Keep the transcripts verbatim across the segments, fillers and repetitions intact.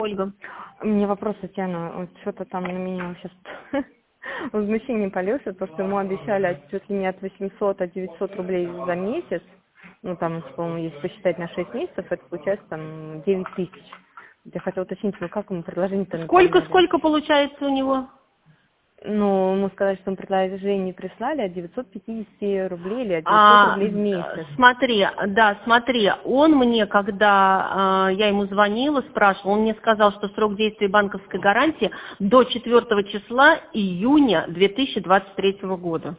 Ольга. У меня вопрос, Татьяна, вот что-то там на меня сейчас возмущение полился, то, что ему обещали от, чуть ли не от восьмисот, от девятисот рублей за месяц, ну там, по-моему, если посчитать на шесть месяцев, это получается там девять тысяч. Я хотела уточнить, ну как ему предложение-то Сколько, наполняли? сколько получается у него? Ну, ему сказали, что им предложение прислали от девятисот пятидесяти рублей или от девятисот А, рублей в месяц. смотри, да, смотри, он мне, когда э, я ему звонила, спрашивала, он мне сказал, что срок действия банковской гарантии до четвёртого числа июня две тысячи двадцать третьего года.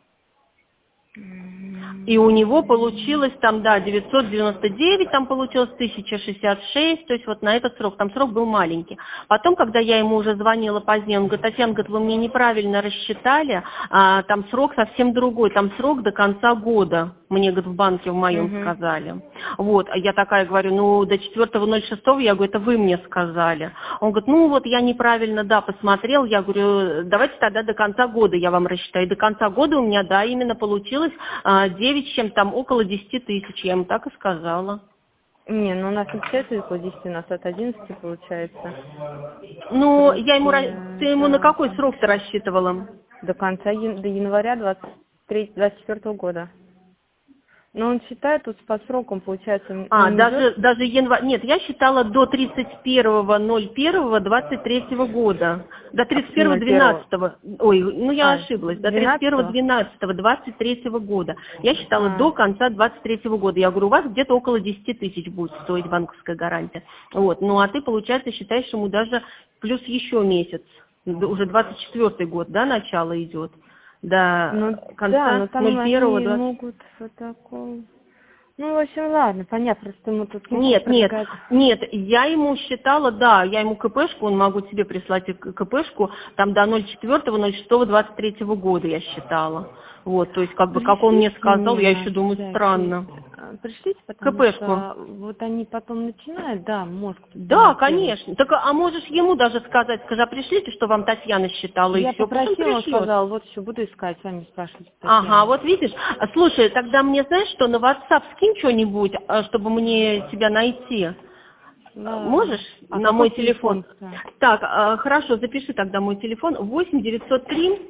И у него получилось там, да, девятьсот девяносто девять, там получилось тысяча шестьдесят шесть, то есть вот на этот срок, там срок был маленький. Потом, когда я ему уже звонила позднее, он говорит: Татьяна, говорит, вы мне неправильно рассчитали, а, там срок совсем другой, там срок до конца года, мне, говорит, в банке в моем Угу. сказали. Вот, а я такая говорю, ну, до четвёртого ноль шестого, я говорю, это вы мне сказали. Он говорит, ну, вот я неправильно, да, посмотрел, я говорю, давайте тогда до конца года я вам рассчитаю. И до конца года у меня, да, именно получилось а, девять, чем там около десяти тысяч, я ему так и сказала. Не, ну у нас не получается около десяти, у нас от одиннадцати получается. Ну, я ему, ра- Просто, ты ему на да, какой срок-то рассчитывала? до конца, ян- до января двадцать третьего, двадцать четвёртого года. Но он считает, тут по срокам, получается, А, он идет даже, даже январь, нет, я считала до тридцать первого ноль первого двадцать третьего года, до тридцать первого ноль первого. двенадцатого, ой, ну я А, ошиблась, до тридцать первого двенадцатого? двенадцатого двадцать третьего года. Я считала А, до конца двадцать третьего года. Я говорю, у вас где-то около десяти тысяч будет стоить банковская гарантия. Вот, ну а ты, получается, считаешь, ему даже плюс еще месяц, уже двадцать четвёртый год, да, начало идет, до ну да, конца но там ноль первого они двадцать. могут вот такого. Ну, в общем, ладно, понятно, просто ему тут ну, Нет, нет, предлагают. нет, я ему считала, да, я ему КПшку, он могу тебе прислать и к- КПшку, там до ноль четвёртого ноль шестого двадцать третьего года я считала. Вот, то есть, как бы, как он мне Пришлите сказал, мне я на еще думаю, всякий, странно. э, пришлите, потому КПшку. что вот они потом начинают, да, мозг тут Да, форматируют. конечно. Так, а можешь ему даже сказать, скажи, а пришлите, что вам Татьяна считала, и Я все, пусть он попросила, он пришлет. сказал, вот еще буду искать, сами спрашивать Ага, Татьяну. вот видишь. А, слушай, тогда мне, знаешь что, на WhatsApp скинь что-нибудь, а, чтобы мне тебя найти. А, Можешь Ладно. А на какой мой телефон? телефон-то? Так, а, хорошо, запиши тогда мой телефон. восемь девятьсот три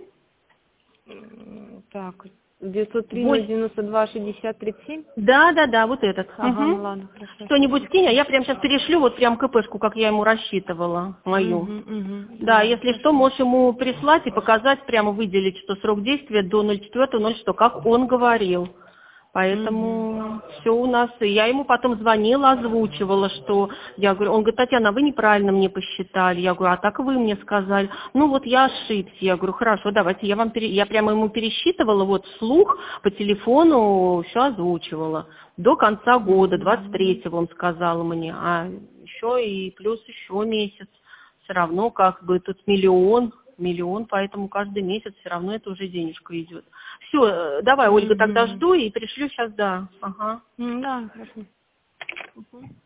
М, Так, девятьсот три ноль восемь. девяносто два шестьдесят тридцать семь? Да, да, да, вот этот. Ага, ну Угу. ладно, хорошо, Что-нибудь спасибо. скинь, а я прямо сейчас перешлю вот прям КПшку, как я ему рассчитывала, мою. Угу, угу, Да, ладно, если что, хорошо. можешь ему прислать и показать, прямо выделить, что срок действия до ноль четвёртого ноль шестого, как он говорил. Угу. Поэтому все у нас. И я ему потом звонила, озвучивала, что я говорю, он говорит, Татьяна, вы неправильно мне посчитали. Я говорю, а так вы мне сказали. Ну вот я ошибся. Я говорю, хорошо, давайте я вам пере... я прямо ему пересчитывала, вот вслух по телефону все озвучивала. До конца года, двадцать Угу. третьего он сказал мне, а еще и плюс еще месяц. Все равно как бы тут миллион, миллион, поэтому каждый месяц все равно это уже денежка идет. Все, давай, Ольга, тогда Угу. жду и пришлю сейчас, да. Ага. Да, хорошо. Мгм.